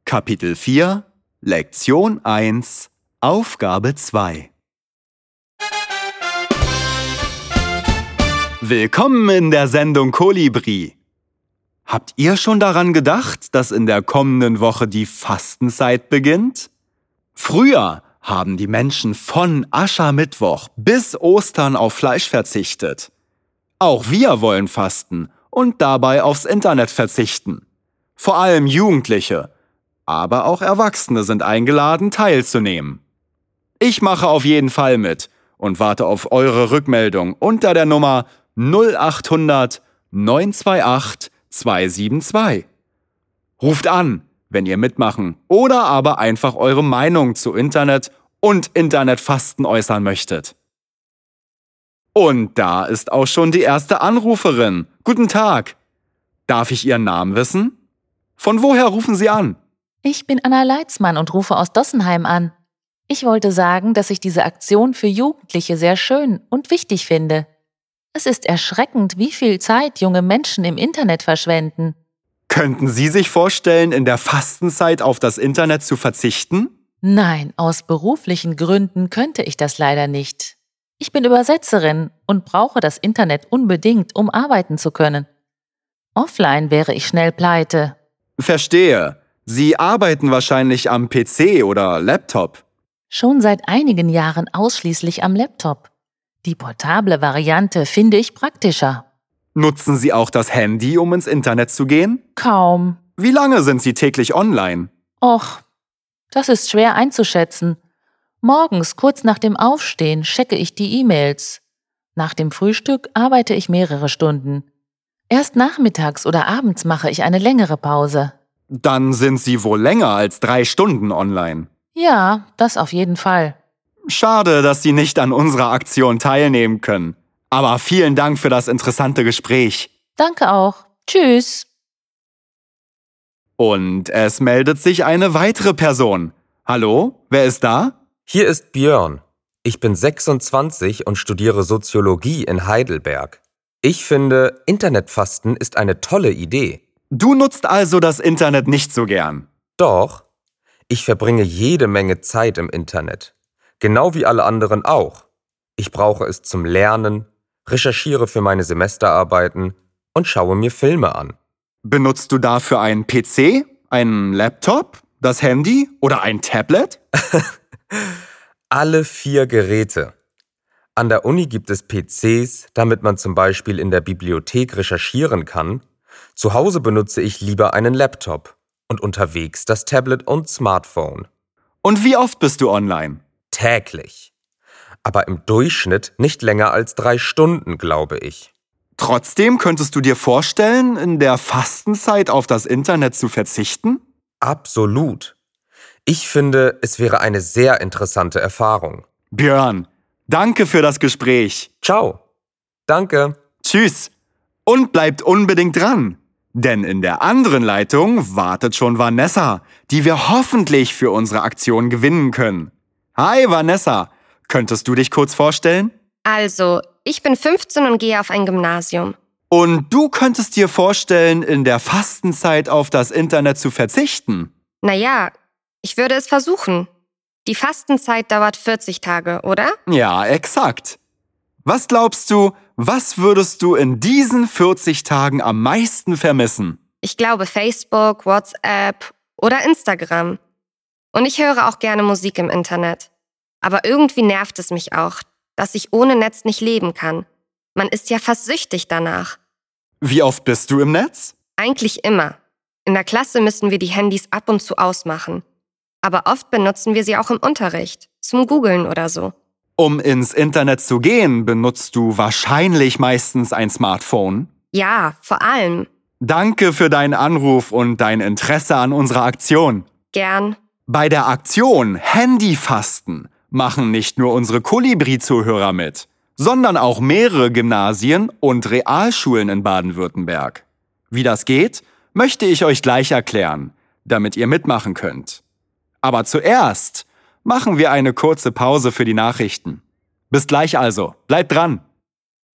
Kapitel 4, Lektion 1, Aufgabe 2. Willkommen in der Sendung Kolibri. Habt ihr schon daran gedacht, dass in der kommenden Woche die Fastenzeit beginnt? Früher haben die Menschen von Aschermittwoch bis Ostern auf Fleisch verzichtet. Auch wir wollen fasten und dabei aufs Internet verzichten. Vor allem Jugendliche, aber auch Erwachsene sind eingeladen, teilzunehmen. Ich mache auf jeden Fall mit und warte auf eure Rückmeldung unter der Nummer 0800 928 272. Ruft an, wenn ihr mitmachen oder aber einfach eure Meinung zu Internet und Internetfasten äußern möchtet. Und da ist auch schon die erste Anruferin. Guten Tag. Darf ich Ihren Namen wissen? Von woher rufen Sie an? Ich bin Anna Leitzmann und rufe aus Dossenheim an. Ich wollte sagen, dass ich diese Aktion für Jugendliche sehr schön und wichtig finde. Es ist erschreckend, wie viel Zeit junge Menschen im Internet verschwenden. Könnten Sie sich vorstellen, in der Fastenzeit auf das Internet zu verzichten? Nein, aus beruflichen Gründen könnte ich das leider nicht. Ich bin Übersetzerin und brauche das Internet unbedingt, um arbeiten zu können. Offline wäre ich schnell pleite. Verstehe. Sie arbeiten wahrscheinlich am PC oder Laptop. Schon seit einigen Jahren ausschließlich am Laptop. Die portable Variante finde ich praktischer. Nutzen Sie auch das Handy, um ins Internet zu gehen? Kaum. Wie lange sind Sie täglich online? Och, das ist schwer einzuschätzen. Morgens, kurz nach dem Aufstehen, checke ich die E-Mails. Nach dem Frühstück arbeite ich mehrere Stunden. Erst nachmittags oder abends mache ich eine längere Pause. Dann sind Sie wohl länger als 3 Stunden online. Ja, das auf jeden Fall. Schade, dass Sie nicht an unserer Aktion teilnehmen können. Aber vielen Dank für das interessante Gespräch. Danke auch. Tschüss. Und es meldet sich eine weitere Person. Hallo, wer ist da? Hier ist Björn. Ich bin 26 und studiere Soziologie in Heidelberg. Ich finde, Internetfasten ist eine tolle Idee. Du nutzt also das Internet nicht so gern. Doch, ich verbringe jede Menge Zeit im Internet. Genau wie alle anderen auch. Ich brauche es zum Lernen, recherchiere für meine Semesterarbeiten und schaue mir Filme an. Benutzt du dafür einen PC, einen Laptop, das Handy oder ein Tablet? Alle 4 Geräte. An der Uni gibt es PCs, damit man zum Beispiel in der Bibliothek recherchieren kann. Zu Hause benutze ich lieber einen Laptop und unterwegs das Tablet und Smartphone. Und wie oft bist du online? Täglich. Aber im Durchschnitt nicht länger als 3 Stunden, glaube ich. Trotzdem könntest du dir vorstellen, in der Fastenzeit auf das Internet zu verzichten? Absolut. Ich finde, es wäre eine sehr interessante Erfahrung. Björn, danke für das Gespräch. Ciao. Danke. Tschüss. Und bleibt unbedingt dran. Denn in der anderen Leitung wartet schon Vanessa, die wir hoffentlich für unsere Aktion gewinnen können. Hi Vanessa, könntest du dich kurz vorstellen? Also, ich bin 15 und gehe auf ein Gymnasium. Und du könntest dir vorstellen, in der Fastenzeit auf das Internet zu verzichten? Naja, ich würde es versuchen. Die Fastenzeit dauert 40 Tage, oder? Ja, exakt. Was glaubst du, was würdest du in diesen 40 Tagen am meisten vermissen? Ich glaube Facebook, WhatsApp oder Instagram. Und ich höre auch gerne Musik im Internet. Aber irgendwie nervt es mich auch, dass ich ohne Netz nicht leben kann. Man ist ja fast süchtig danach. Wie oft bist du im Netz? Eigentlich immer. In der Klasse müssen wir die Handys ab und zu ausmachen. Aber oft benutzen wir sie auch im Unterricht, zum Googlen oder so. Um ins Internet zu gehen, benutzt du wahrscheinlich meistens ein Smartphone. Ja, vor allem. Danke für deinen Anruf und dein Interesse an unserer Aktion. Gern. Bei der Aktion Handyfasten machen nicht nur unsere Kolibri-Zuhörer mit, sondern auch mehrere Gymnasien und Realschulen in Baden-Württemberg. Wie das geht, möchte ich euch gleich erklären, damit ihr mitmachen könnt. Aber zuerst machen wir eine kurze Pause für die Nachrichten. Bis gleich also, bleibt dran!